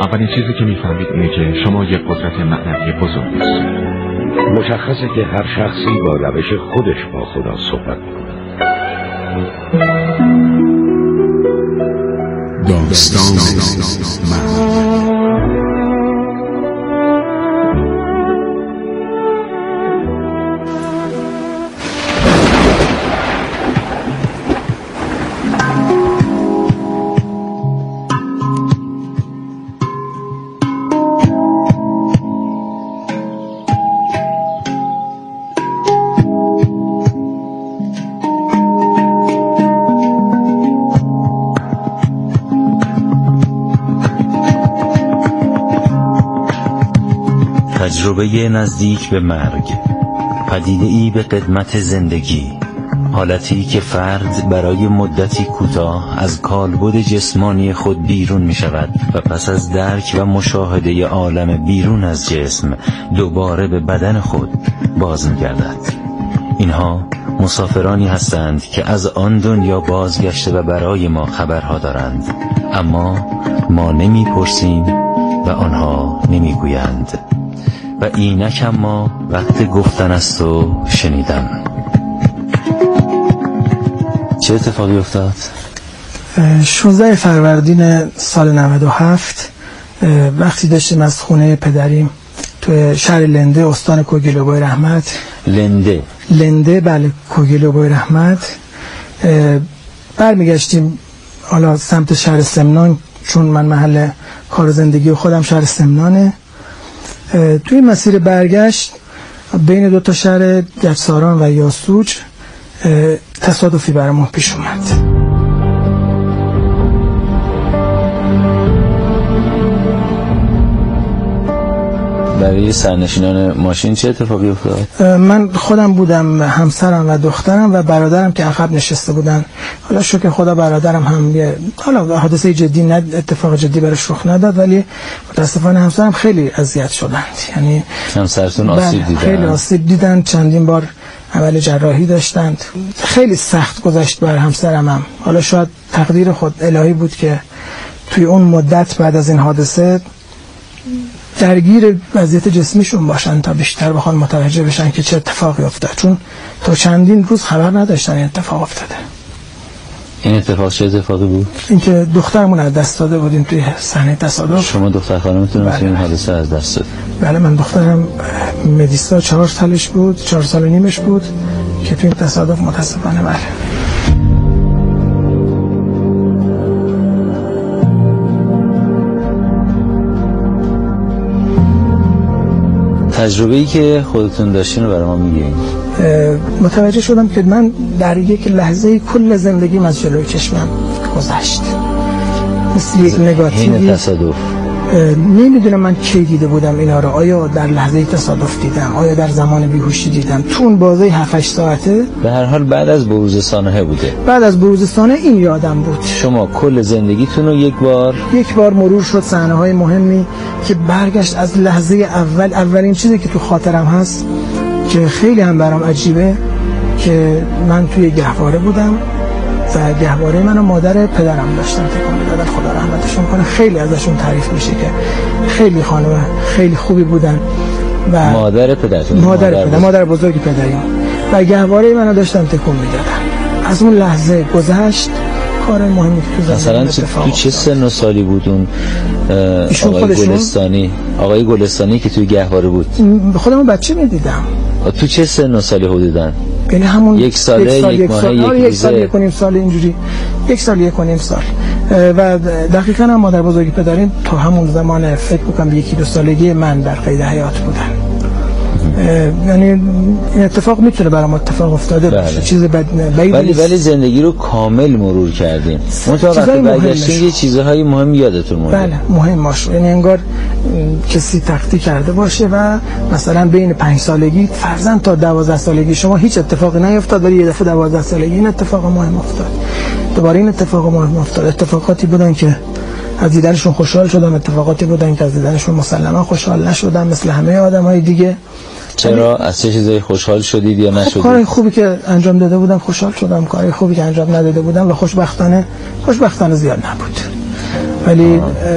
اولین چیزی که میفهمید اینه که شما یک قدرت معنوی بزرگ هستید. مشخصه که هر شخصی با روش خودش با خدا صحبت کنه. داستان من. تجربه نزدیک به مرگ، پدیده‌ای به قدمت زندگی، حالتی که فرد برای مدتی کوتاه از کالبد جسمانی خود بیرون می شود و پس از درک و مشاهده عالم بیرون از جسم دوباره به بدن خود باز می گردد. اینها مسافرانی هستند که از آن دنیا بازگشته و برای ما خبرها دارند، اما ما نمی پرسیم و آنها نمی گویند. و اینک اما وقت گفتن است و شنیدن. چه اتفاقی افتاد؟ 16 فروردین سال 97 وقتی داشتیم از خونه پدریم تو شهر لنده استان کوگیلوبای رحمت. لنده بله، کوگیلوبای رحمت برمیگشتیم حالا سمت شهر سمنان، چون من محل کار زندگی خودم شهر سمنانه. توی مسیر برگشت بین دو تا شهر گچساران و یاسوج تصادفی برامون پیش اومد. برای سرنشینان ماشین چه اتفاقی افتاد؟ من خودم بودم، همسرم و دخترم و برادرم که عقب نشسته بودن. حالا شکر خدا برادرم هم حالا حادثه جدی اتفاق جدی براش رخ نداد، ولی متاسفانه همسرم خیلی اذیت شدند. یعنی همسرتون آسیب دیدن؟ خیلی آسیب دیدن، چندین بار عمل جراحی داشتند. خیلی سخت گذشت بر همسرم هم. حالا شاید تقدیر خود الهی بود که توی اون مدت بعد از این حادثه درگیر وضعیت جسمیشون باشن تا بیشتر بخوان متوجه بشن که چه اتفاقی افتاد، چون تا چندین روز خبر نداشتن این اتفاق افتاده. این اتفاق چه اتفاقی بود؟ اینکه دخترمون از دست داده بودیم توی صحنه تصادف. شما دختر خانمتون توی این حادثه از دست داد؟ بله، من دخترم مدیسا 4 سالش بود، 4 سال و نیمش بود که توی این تصادف متاسفانه بله. تجربه‌ای که خودتون داشتین رو برای ما میگین؟ متوجه شدم که من در یک لحظه کل زندگیم از جلوی چشمم گذشت، مثل یک نگاتیوی. تصادف نمیدونم من کی دیده بودم اینا رو. آیا در لحظه تصادف دیدم، آیا در زمان بیهوشی دیدم، تو اون بازه 7-8 ساعته. به هر حال بعد از بروز سانحه بوده. بعد از بروز سانحه این یادم بود. شما کل زندگیتون رو یک بار مرور شد، صحنه‌های مهمی که برگشت از لحظه اولین چیزی که تو خاطرم هست که خیلی هم برام عجیبه، که من توی گهواره بودم و گهواره منو مادر پدرم داشتن تکون میدادن، خدا رحمتشون کنه. خیلی ازشون تعریف میشه که خیلی خانم خیلی خوبی بودن و مادر بزرگی پدریم و گهواره منو داشتن تکون میدادن. از اون لحظه گذشت کار مهمی که تو مثلا تو چه سن و سالی بود اون آقای گلستانی که توی گهواره بود؟ خودمون بچه میدیدم. تو چه سن و سالی حدوداً؟ یعنی همون یک سال، یک ماه، یک سال، 1.5 سال اینجوری، 1 سال 1.5 سال. و دقیقاً هم مادر بزرگی پدریم تا همون زمان فکر می‌کنم 1-2 سالگی من در قید حیات بودن. یعنی این اتفاق میتونه برام اتفاق افتاده باشه، چیز ولی زندگی رو کامل مرور کردیم. منتها وقتی برگشتیم یه چیزهای مهم یادتون مونده. بله، مهم باشه. یعنی انگار کسی تختی کرده باشه و مثلا بین 5 سالگی فرضاً تا 12 سالگی شما هیچ اتفاقی نیفتاد، ولی یه دفعه 12 سالگی این اتفاق مهم افتاد، دوباره این اتفاق مهم افتاد. اتفاقاتی بودن که از دیدنشون خوشحال شدم، اتفاقاتی بودن که از دیدنشون مسلما خوشحال نشدم، مثل همه آدمای دیگه. چرا؟ از چه چیزایی خوشحال شدید یا نشدید؟ کارهای خوبی که انجام داده بودم خوشحال شدم، کارهای خوبی که انجام نداده بودم و خوشبختانه زیاد نبود. ولی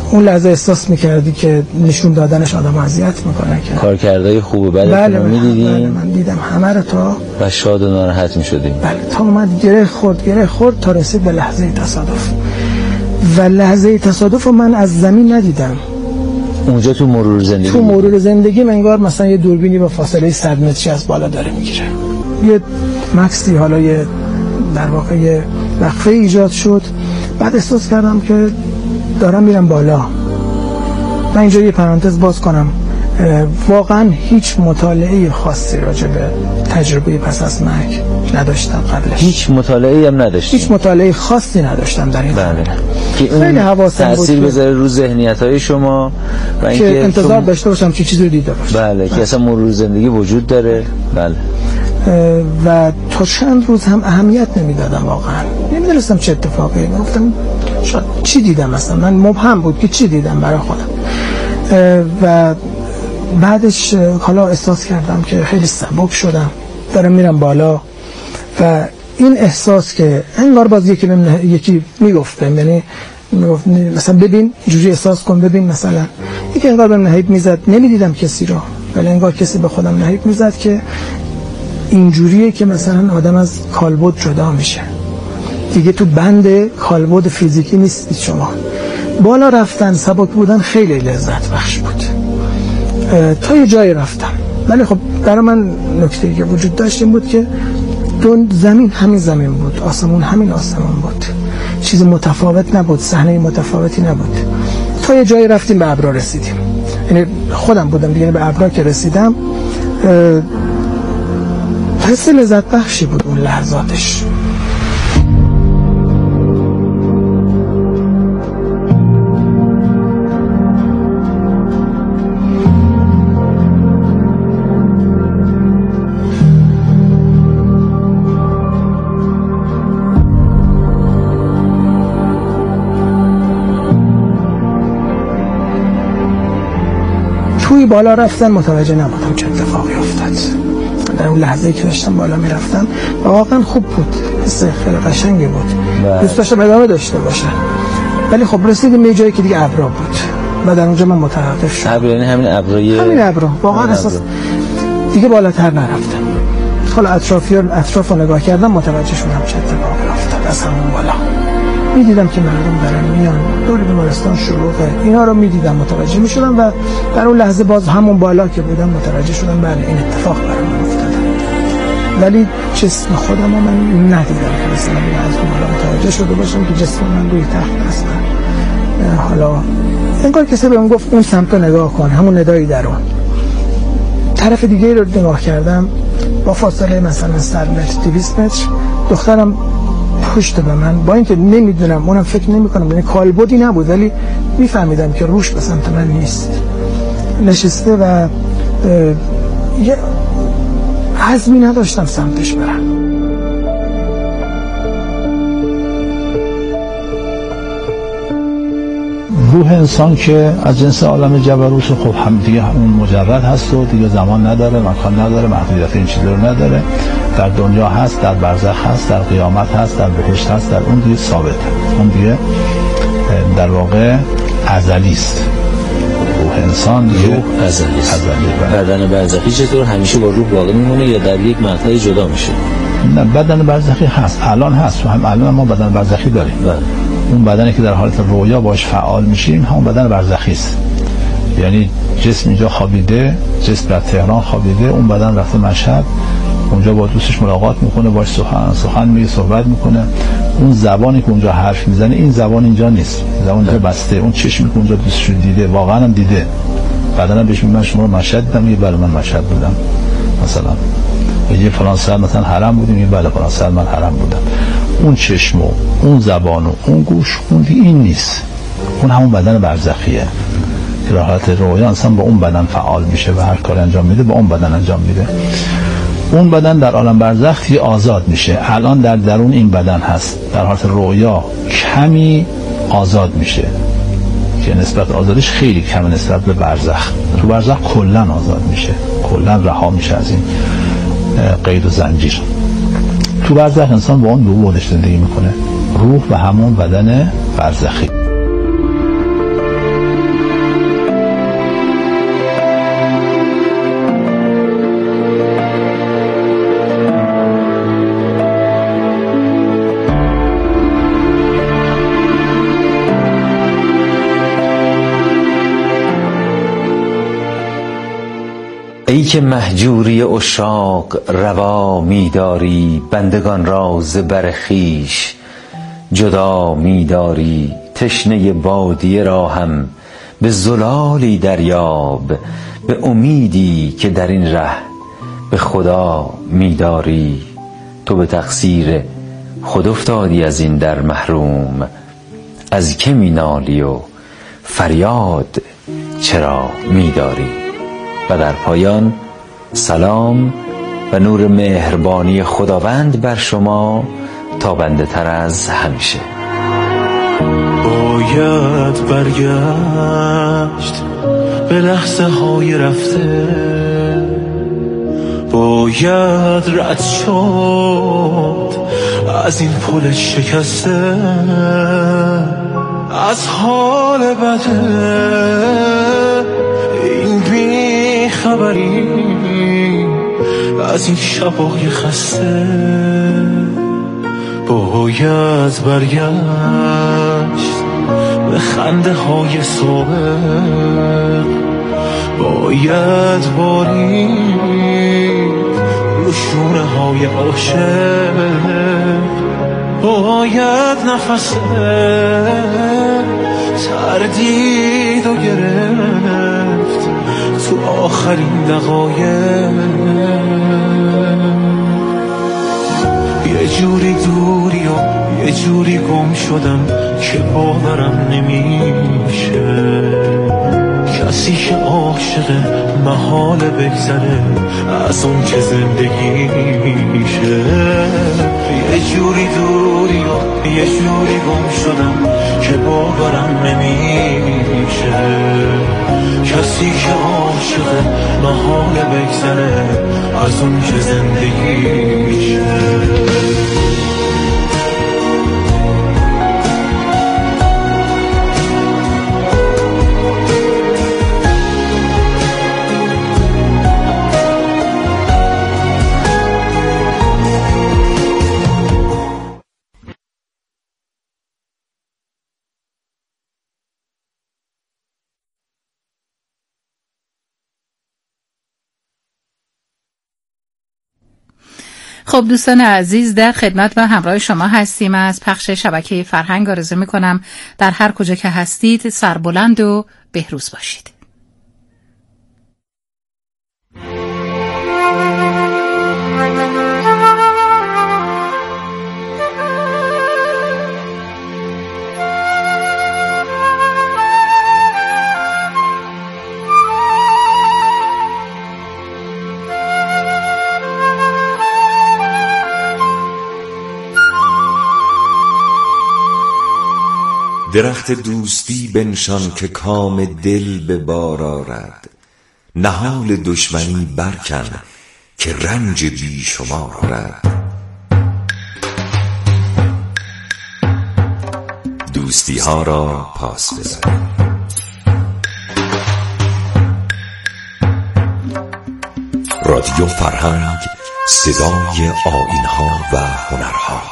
اون لحظه احساس میکردی که نشون دادنش آدم اذیت میکنه که کارکردهای خوب و بدتون بله رو میدیدین؟ بله من دیدم همه رو تا و شاد و ناراحت میشدیم. بله تا اومد گره خورد تا رسید به لحظه تصادف. و لحظه تصادف رو من از زمین ندیدم. اونجا تو مرور زندگی من انگار مثلا یه دوربینی با فاصله 100 متری از بالا داره میگیره. یه مکسی، حالا یه در واقع یه وقفه ایجاد شد. بعد احساس کردم که دارم میرم بالا. من اینجا یه پرانتز باز کنم، واقعا هیچ مطالعه خاصی راجع به تجربه پس از مرگ نداشتم قبلش. هیچ مطالعه‌ای هم نداشتم. هیچ مطالعه خاصی نداشتم در این بله. که خیلی حواسم بود تأثیر بذاره رو ذهنیت‌های شما و اینکه که انتظار داشته باشم که چیزی رو دیده باشم. بله که اصلا مرور زندگی وجود داره. بله. و تا چند روز هم اهمیت نمیدادم، واقعا نمیدونستم چه اتفاقی. گفتم شاید چی دیدم، مثلا من مبهم بود که چی دیدم برای خودم. و بعدش حالا احساس کردم که خیلی سبک شدم، دارم میرم بالا. و این احساس که انگار باز یکی میگفته، یعنی میگفت مثلا ببین اینجوری احساس کن، ببین مثلا یکی انگار بهم نهیب میزد. نمیدیدم کسی رو، ولی انگار کسی به خودم نهیب میزد که اینجوریه که مثلا آدم از کالبد جدا میشه دیگه، تو بند کالبد فیزیکی نیستی شما. بالا رفتن، سبک بودن خیلی لذت بخش بود. تا یه جایی رفتم، ولی خب برای من نکته‌ای که وجود داشت این بود که زمین همین زمین بود، آسمون همین آسمون بود، چیز متفاوت نبود، صحنه متفاوتی نبود. تا یه جایی رفتیم به ابرا رسیدیم، یعنی خودم بودم دیگه. به ابرا که رسیدم حس لذت بخشی بود اون لحظاتش. توی بالا رفتن متوجه نبودم چه اتفاقی افتاد. در اون لحظه‌ای که داشتم بالا میرفتم واقعا خوب بود، حس خیلی قشنگی بود. دوست داشتم ادامه داشته باشه، ولی خب رسیدیم به جایی که دیگه ابرا بود و در اونجا من متوقف شدم. ابرا یعنی همین ابرا واقعا احساس دیگه بالاتر نرفتم. حالا اطراف رو نگاه کردم، متوجه شدم چه اتفاقی افتاد. از همون بالا میدیدم که مردم دارن میان، دور بیمارستان شلوغه، اینا رو میدیدم، متوجه میشدم. و در اون لحظه باز همون بالا که بودم متوجه شدم بله این اتفاق برام افتاده. ولی جسم خودم رو من ندیدم که مثلا از اون بالا متوجه شده باشم که جسم من روی تخت هست. حالا انگار کسی بهم گفت اون سمت رو نگاه کن، همون ندای درون. طرف دیگه رو نگاه کردم، با فاصله مثلا 100 متر 200 متر دخترم پشت به من، با اینکه نمیدونم، اونم فکر نمی‌کنم، یعنی کالبدی نبود، ولی میفهمیدم که روش به سمت من نیست، نشسته و یه عزمی نداشتم سمتش برم. روح انسان که از جنس عالم جبروت، خب هم دیگه اون مجرد هست و دیگه زمان نداره، مکان نداره، محدودیت این چیزا رو نداره. در دنیا هست، در برزخ هست، در قیامت هست، در بهشت هست، در اون دیگه ثابته، اون دیگه در واقع ازلی است. روح انسان دیگه روح ازلی است. بدن برزخی چطور همیشه با روح باقی میمونه یا در یک مقطعی جدا میشه؟ نه، بدن برزخی هست، الان هست و هم الان ما بدن برزخی داریم. اون بدنی که در حالت رویا باش فعال میشیم همون بدن برزخی است. یعنی جسم اینجا خوابیده، جسم در تهران خوابیده، اون بدن رفته مشهد، اونجا با دوستش ملاقات میکنه، باش سخن میگه، صحبت میکنه. اون زبانی که اونجا حرف میزنه این زبان اینجا نیست، زبان اینجا بسته. اون چشمی که اونجا دوستش دیده واقعا هم دیده، بعدن بهش میگه من شما رو مشهد دیدم، میگه بله من مشهد بودم، مثلا یه فلان سال مثلا حرم بودیم، میگه بله فلان سال من حرم بودم. اون چشم و اون زبان و اون گوش اون این نیست، اون همون بدن برزخیه که در حالت رویا انسان با اون بدن فعال میشه و هر کار انجام میده با اون بدن انجام میده. اون بدن در عالم برزخ آزاد میشه، الان در درون این بدن هست، در حالت رویا کمی آزاد میشه که نسبت آزادش خیلی کم نسبت به برزخ. تو برزخ کلا آزاد میشه، کلا رها میشه از این قید و زنجیر. تو برزخ انسان با اون دو بودش زندگی میکنه، روح و همون بدن برزخی. که مهجوری عشاق روا می‌داری، بندگان را ز بر خویش جدا می‌داری. تشنه بادیه را هم به زلالی دریاب، به امیدی که در این ره به خدا می‌داری. تو به تقصیر خود افتادی از این در محروم، از که می‌نالی و فریاد چرا می‌داری؟ و در پایان سلام و نور مهربانی خداوند بر شما تابنده تر از همیشه. باید برگشت به لحظه های رفته، باید رد شد از این پل شکسته، از حال بده این بی خبری، از این شبای خسته. باید برگشت به خنده های سابق، باید بارید رو شونه های عاشق، باید نفس تردید و گرفت تو آخرین دقایق. یه جوری دوری و یه جوری گم شدم که باورم نمیشه، کسی که عاشق محال بگذره از اون که زندگی میشه. یه جوری دوری و یه جوری گم شدم که باورم نمیشه، کسی که عاشق محال بگذره از اون که زندگی میشه. خب دوستان عزیز، در خدمت و همراه شما هستیم. از پخش شبکه فرهنگ آرزو می‌کنم در هر کجا که هستید سربلند و بهروز باشید. درخت دوستی بنشان که کام دل به بار آرد، نهال دشمنی برکن که رنج بی شمار آرد. دوستی ها را پاس بزن. رادیو فرهنگ، صدای آیین ها و هنرها.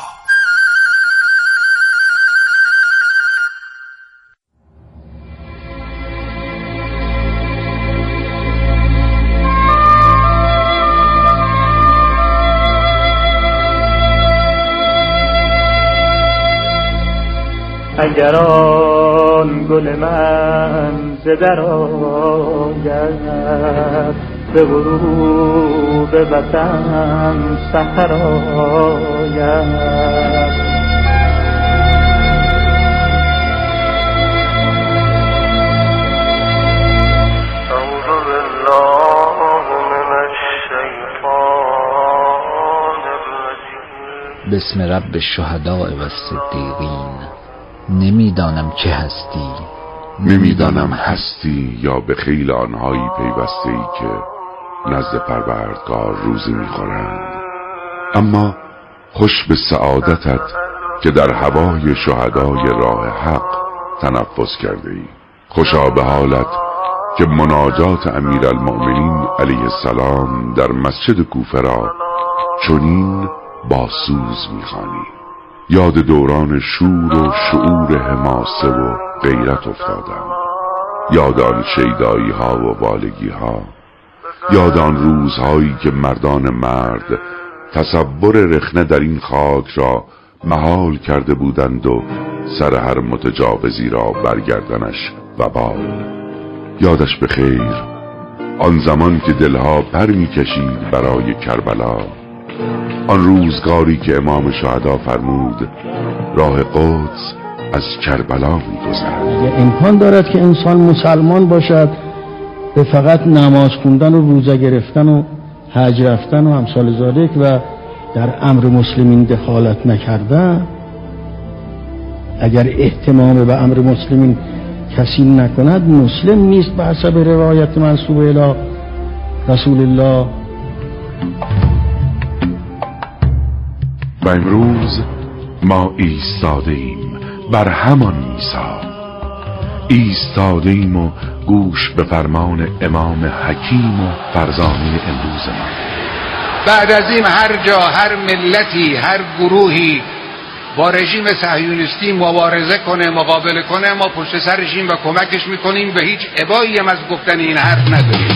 اگر آن گل من ز در آید، به غروب وطن سحر آید. بسم رب الشهداء و الصدیقین. نمیدانم چه هستی، نمیدانم هستی یا به خیل آنهایی پیوسته ای که نزد پروردگار روزی میخورند. اما خوش به سعادتت که در هوای شهدای راه حق تنفس کرده ای. خوشا به حالت که مناجات امیرالمؤمنین علیه السلام در مسجد کوفه را چنین با سوز میخوانی. یاد دوران شور و شعور حماسه و غیرت افتادم، یاد آن شیدایی ها و والگی ها، یاد آن روزهایی که مردان مرد تصور رخنه در این خاک را محال کرده بودند و سر هر متجاوزی را برگردنش وبال. یادش به خیر آن زمان که دلها پر می‌کشید برای کربلا، آن روزگاری که امام شهدا فرمود راه قدس از کربلا می‌گذرد. امکان دارد که انسان مسلمان باشد به فقط نماز خوندن و روزه گرفتن و حج رفتن و امثال ذالک و در امر مسلمین دخالت نکردن. اگر اهتمام به امر مسلمین کسی نکند مسلم نیست به حسب روایت منسوب الی رسول الله. و امروز ما ایستاده ایم بر همان میثاق، ایستاده ایم و گوش به فرمان امام حکیم و فرزانه امروز ما. بعد از این هر جا، هر ملتی، هر گروهی با رژیم صهیونیستی مبارزه کنه، مقابله کنه، ما پشت سرشیم و کمکش میکنیم و هیچ ابایی هم از گفتن این حرف نداریم.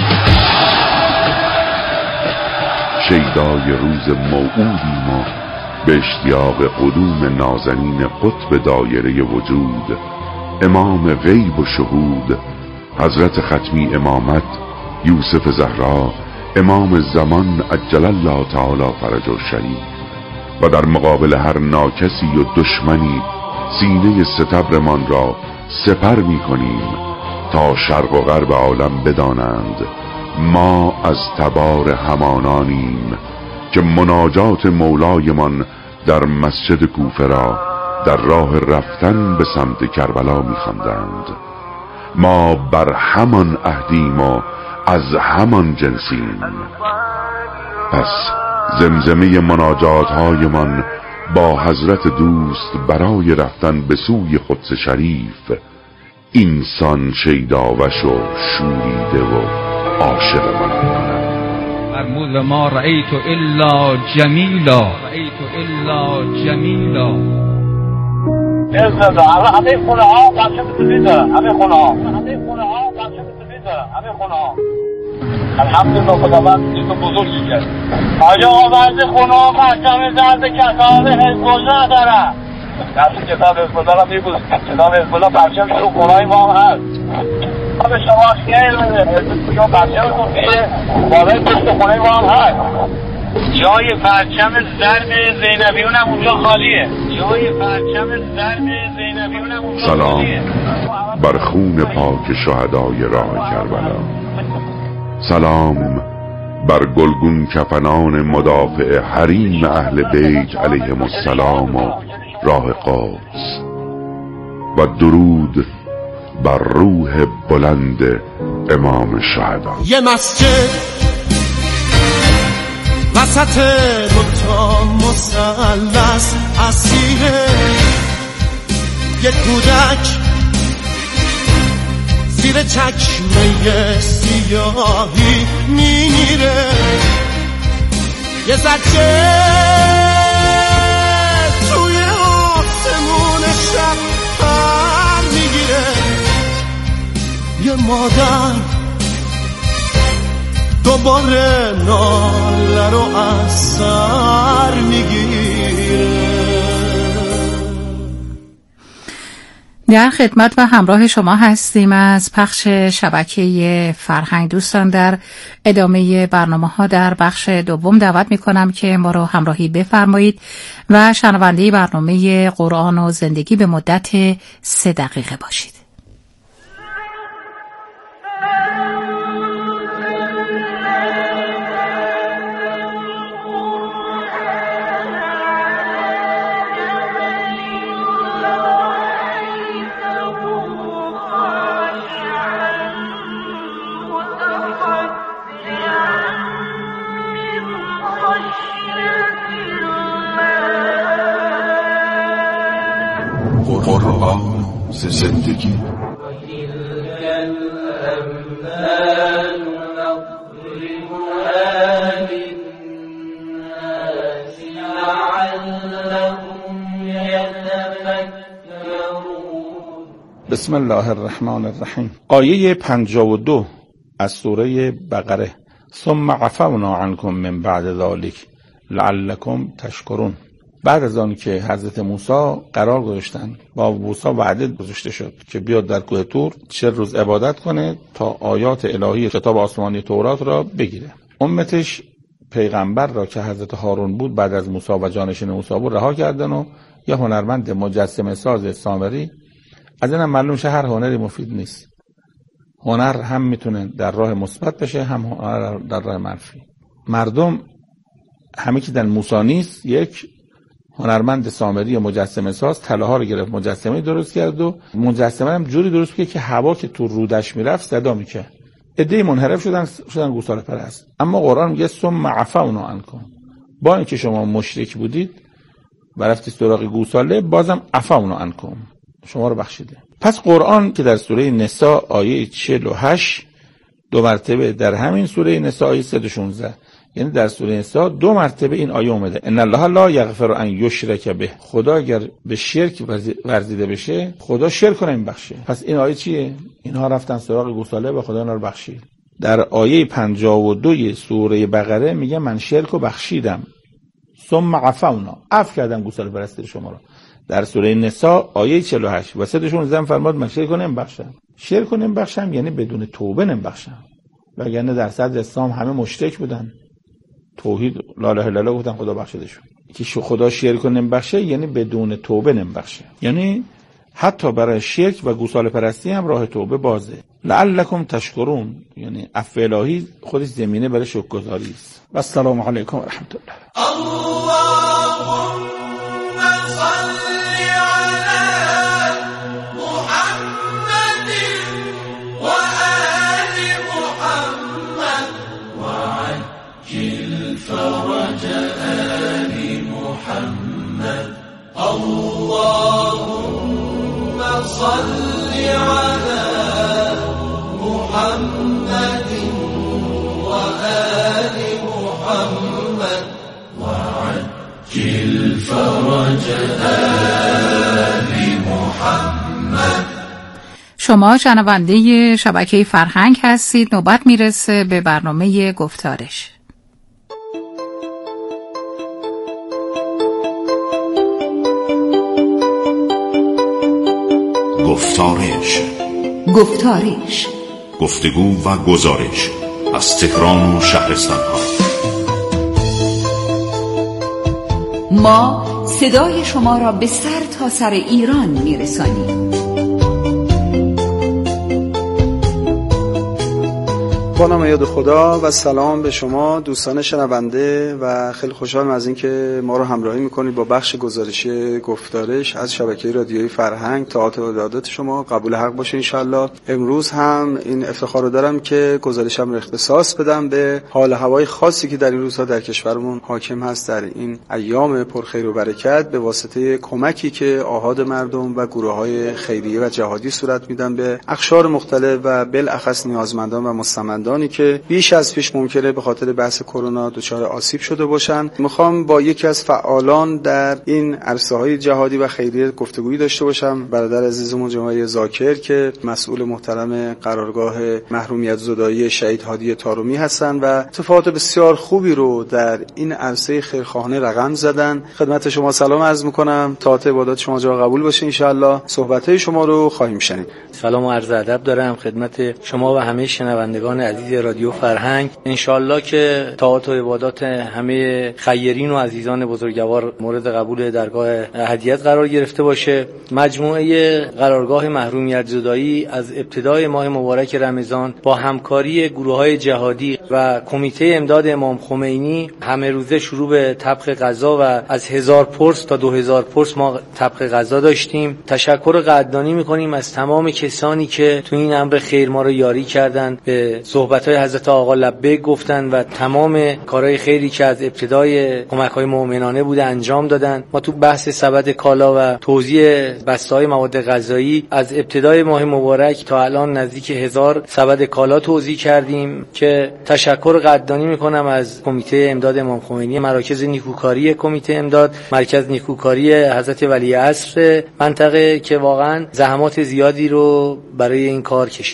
شیدای روز موعودیم و به اشتیاق قدوم نازنین قطب دایره وجود، امام غیب و شهود، حضرت ختمی امامت یوسف زهرا، امام زمان عجل الله تعالی فرجه الشریف، و در مقابل هر ناکسی و دشمنی سینه ستبرمان را سپر می کنیم تا شرق و غرب عالم بدانند ما از تبار همانانیم که مناجات مولایمان در مسجد کوفه را در راه رفتن به سمت کربلا می خواندند. ما بر همان عهدیم و از همان جنسیم. پس زمزمه مناجات هایمان با حضرت دوست برای رفتن به سوی قدس شریف اینسان شیداوش و شوریده و عاشق من می‌کند. فرمود ما رأیت الا جمیلا، رأیت الا جمیلا. همه خونه ها بچه سفید دارن، همه خونه ها بچه سفید دارن، همه خونه ها. الحمدلله خداوند چیز بزرگی کرد. آجا آورد خونه ها محکم زرد کتاب حزب الله دارن. دست کتاب حزب الله را میبوز، کتاب حزب الله پرچم تو خونه های ما هم هست. به شما خیلی بده، یا پرچم تو پیه بالای پشت خونه ما هم هست. جای پرچم زرد زینبیون هم اونجا خالیه. جای پرچم زرد زینبیون هم اونجا خالیه. سلام بر خون پاک شهدای راه کربلا، سلام بر گلگون کفنان مدافع حریم اهل بیت علیهم السلام و راه قدس، و درود بر روح بلند امام شهدا. یه مسجد وسط دوتا مثلث اسیره، یه کودک زیر چکمه سیاهی میمیره، یه زجه توی آسمون شب پر میگیره، یه مادر دوباره ناله رو از سر میگیره. در خدمت و همراه شما هستیم از پخش شبکه فرهنگ. دوستان در ادامه برنامه‌ها در بخش دوم دعوت می‌کنم که ما رو همراهی بفرمایید و شنونده برنامه قرآن و زندگی به مدت 3 دقیقه باشید. قرآن زندگی. بسم الله الرحمن الرحیم. آیه 52 از سوره بقره. ثم عفونا عنکم من بعد ذلک لعلکم تشکرون. بعد از آن که حضرت موسی قرار گذاشتن، با موسی وعده گذاشته شد که بیاد در کوه طور 40 روز عبادت کنه تا آیات الهی کتاب آسمانی تورات را بگیره. امتش پیغمبر را که حضرت هارون بود بعد از موسی و جانشین موسی بود رها کردن و یه هنرمند مجسمه ساز سامری. از اینم معلوم شه هر هنری مفید نیست. هنر هم میتونه در راه مثبت بشه، هم هنر در راه منفی. مردم همه که در موسی نیست، یک هنرمند سامری مجسمه ساز طلاها رو گرفت، مجسمه درست کرد و مجسمه هم جوری درست کرد که هوا که تو رودش میرفت صدا میکرد. عده‌ای منحرف شدن گوساله پرست. اما قرآن میگه ثم عفونا عنکم، با اینکه شما مشرک بودید و رفتید سراغ گوساله، بازم عفونا عنکم، شما رو بخشیده. پس قرآن که در سوره نساء آیه 48 دو مرتبه، در همین سوره نساء آیه 116، یعنی در سوره نساء 2 مرتبه این آیه اومده ان الله لا یغفر ان یشرک به. خدا اگر به شرک ورزیده بشه، خدا شرک رو نمیبخشه. پس این آیه چیه؟ اینها رفتن سراغ گوساله و خدا اونا رو بخشید. در آیه 52 سوره بقره میگه من شرک رو بخشیدم، ثم عفونا، عفو کردم گوساله پرستی شما رو. در سوره نساء آیه 48 و 116 فرمود من شرک رو نمیبخشم. شرک رو نمیبخشم یعنی بدون توبه نمیبخشم، وگرنه در صدر اسلام همه مشرک بودن، توحید لا اله الا الله گفتن، خدا بخشیدشون. که خدا شرک رو نمیبخشه یعنی بدون توبه نمیبخشه، یعنی حتی برای شرک و گوساله پرستی هم راه توبه بازه. لعلکم تشکرون، یعنی عفو الهی خودش زمینه برای شکرگزاری است. و السلام علیکم و رحمت الله. فرج آل محمد اللهم صل على محمد وآل محمد وعجل فرج آل محمد. شما شنونده شبکه فرهنگ هستید. نوبت میرسه به برنامه گفتارش. گفتارش گفتگو و گزارش از تهران و شهرستان‌ها. ما صدای شما را به سر تا سر ایران میرسانیم. با نام یاد خدا و سلام به شما دوستان شنونده و خیلی خوشحالم از اینکه ما رو همراهی میکنید با بخش گزارشی گفتارش از شبکه رادیویی فرهنگ. طاعت و ارادت شما قبول حق باشه انشالله. امروز هم این افتخار رو دارم که گزارشم رو اختصاص بدم به حال هوای خاصی که در این روزها در کشورمون حاکم هست در این ایام پرخیر و برکت، به واسطه کمکی که آحاد مردم و گروه‌های خیریه و جهادی صورت میدن به اقشار مختلف و بالاخص نیازمندان و مستمندان که بیش از پیش ممکنه به خاطر بحث کرونا دچار آسیب شده باشن. میخوام با یکی از فعالان در این عرصه‌های جهادی و خیریه گفتگویی داشته باشم، برادر عزیزمون جمعه زاکر که مسئول محترم قرارگاه محرومیت زدایی شهید هادی طارمی هستن و اتفاقات بسیار خوبی رو در این عرصه خیرخواهانه رقم زدن. خدمت شما سلام عرض میکنم، طاعت عبادات شما جا قبول باشه انشالله. صحبت‌های شما رو خواهیم شنید. سلام و عرض ادب دارم خدمت شما و همه شنوندگان عزیز رادیو فرهنگ. انشالله که طاعات و عبادات همه خیرین و عزیزان بزرگوار مورد قبول درگاه هدیت قرار گرفته باشه. مجموعه قرارگاه محرومیت زدایی از ابتدای ماه مبارک رمضان با همکاری گروه‌های جهادی و کمیته امداد امام خمینی همه روزه شروع به طبخ غذا و از 1000 پرس تا 2000 پرس ما طبخ غذا داشتیم. تشکر قدردانی می‌کنیم از تمام کسانی که تو این امر خیر ما رو یاری کردن، به صحبت‌های حضرت آقا لبیک گفتن و تمام کارهای خیری که از ابتدای کمک‌های مؤمنانه بوده انجام دادن. ما تو بحث سبد کالا و توزیع بسته‌های مواد غذایی از ابتدای ماه مبارک تا الان نزدیک 1000 سبد کالا توزیع کردیم که تشکر قدردانی می‌کنم از کمیته امداد امام خمینی، مراکز نیکوکاری کمیته امداد، مرکز نیکوکاری حضرت ولیعصر منطقه که واقعا زحمات زیادی رو برای این کار کشیدن.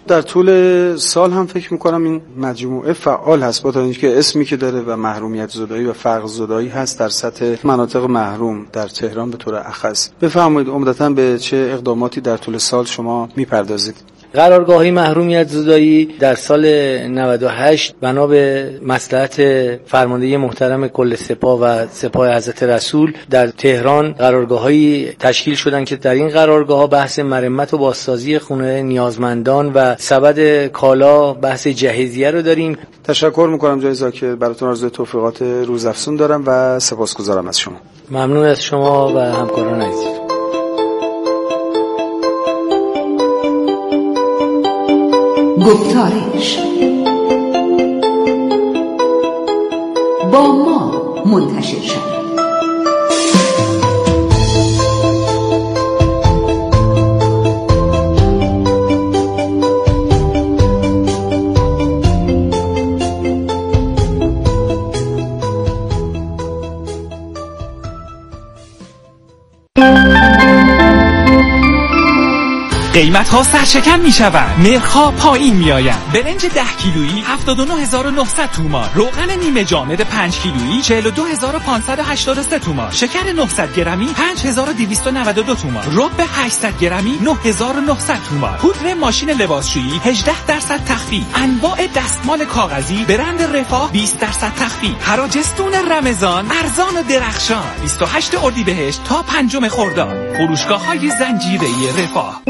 در طول سال هم فکر میکنم این مجموعه فعال هست، با اینکه اسمی که داره و محرومیت زدایی و فقر زدایی هست در سطح مناطق محروم در تهران به طور اخص. بفرمایید عمدتاً به چه اقداماتی در طول سال شما میپردازید؟ قرارگاه‌های محرومیت زدایی در سال 98 بنا به مصلحت فرمانده محترم کل سپاه و سپاه حضرت رسول در تهران قرارگاه‌هایی تشکیل شدند که در این قرارگاه‌ها بحث مرمت و بازسازی خونه نیازمندان و سبد کالا بحث جهیزیه رو داریم. تشکر می‌کنم جناب زاکر، براتون آرزوی توفیقات روزافزون دارم و سپاسگزارم از شما. ممنون از شما و همکاران عزیز. گفتارش با ما منتشر شد. قیمت ها سرشکن می شوند، نرخ‌ها پایین می آیند. برنج 10 کیلویی 79900 تومان، روغن نیمه جامد 5 کیلویی 42583 تومان، شکر 900 گرمی 5292 تومان، رب 800 گرمی 9900 تومان، پودر ماشین لباسشویی 18% تخفیف، انواع دستمال کاغذی برند رفاه 20% تخفیف، حراجستون رمضان ارزان و درخشان 28 اردیبهشت تا 5 خرداد. فروشگاه‌های زنجیره‌ای رفاه.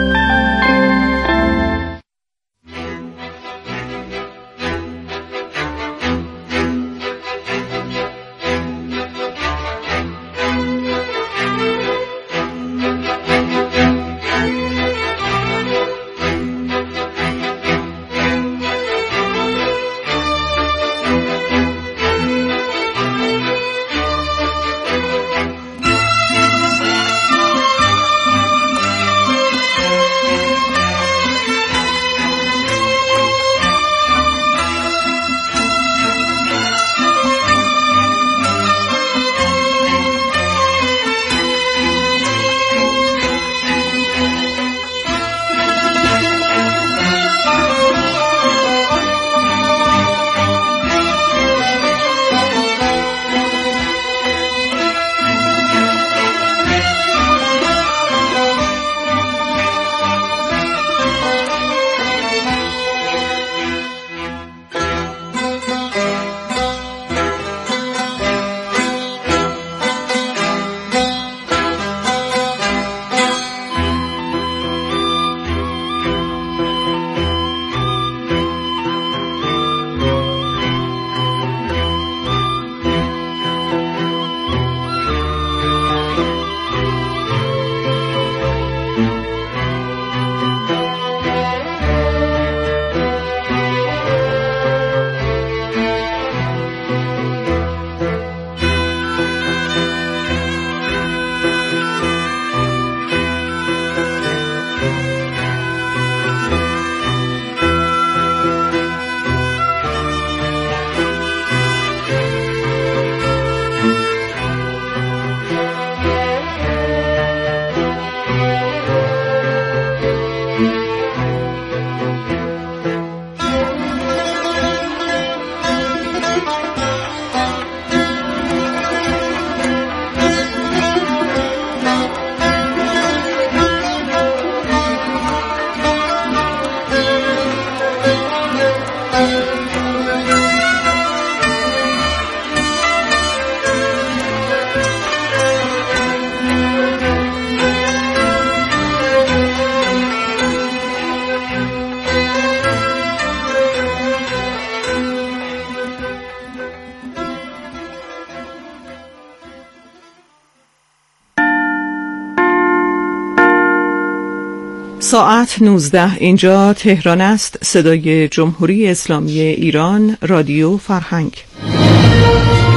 ساعت 19 اینجا تهران است. صدای جمهوری اسلامی ایران، رادیو فرهنگ.